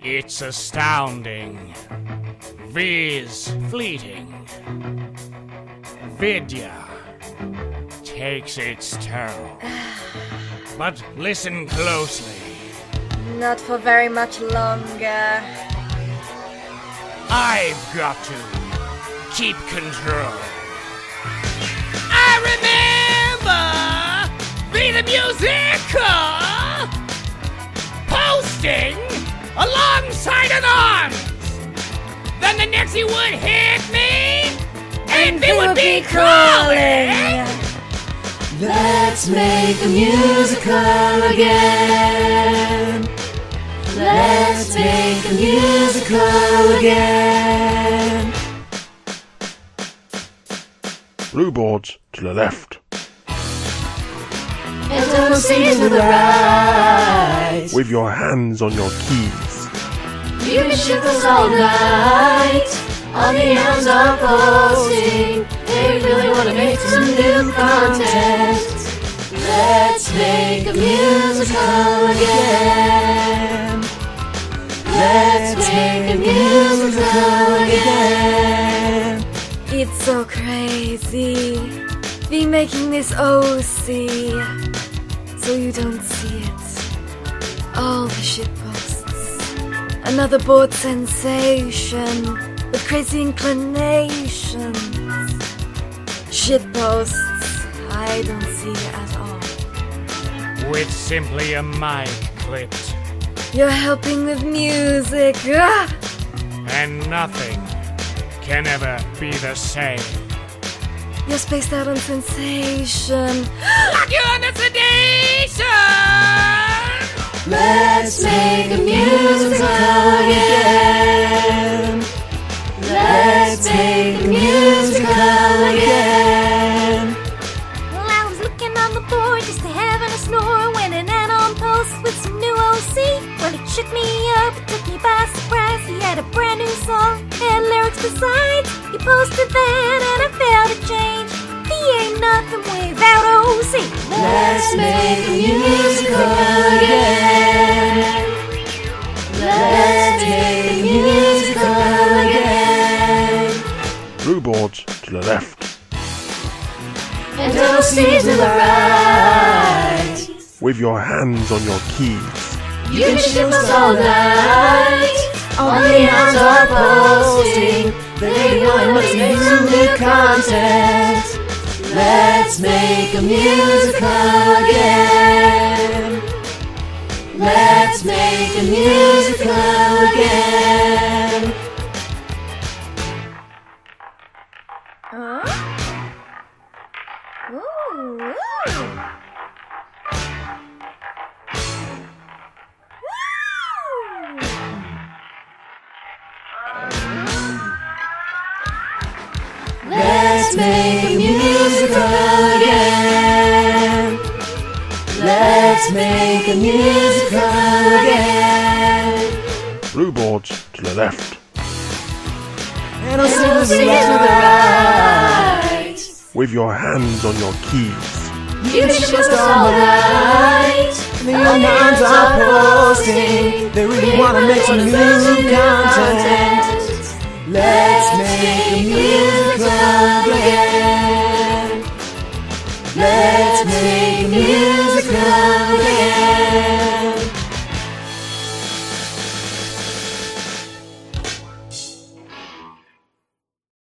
It's astounding. Viz fleeting. Vidya takes its toll. But listen closely. Not for very much longer. I've got to keep control. I remember the musical posting alongside an arms. Then the next he would hit me, and they would be crawling. Let's make a musical again. Let's make a musical again. Blue boards to the left. And don't see to the right. With your hands on your keys. You can shift us all night. All the arms are posting. They really want to make some new content. Let's make a musical again. Let's make a musical again. It's so crazy. Be making this OC, so you don't see it. All the shitposts. Another board sensation with crazy inclinations. Shitposts, I don't see at all. With simply a mic clipped. You're helping with music. Ah! And nothing can ever be the same. You're spaced out on sensation. Like you're under sedation! Let's make a musical again. Let's make a musical again. Well, I was looking on the board just to having a snore when an add-on post with some new OC. Well, it shook me up, it took me by surprise. He had a brand new song and lyrics besides. He posted that and I felt a change. He ain't nothing without OC. Let's make a musical again. Let's make a musical again. Blue boards to the left. And don't see to the right. With your hands on your keys. You can shift us all night. All the arms are posting. They want to make some new content. Let's make a musical again. Let's make a musical again. Huh? Ooh, ooh. Let's make a musical again. Let's make a musical again. Blue boards to the left. And I'll sing to the right. With your hands on your keys. You can shift us all night. The young minds are posting. They really want to make some new content. Let's make a musical again. Let's make a musical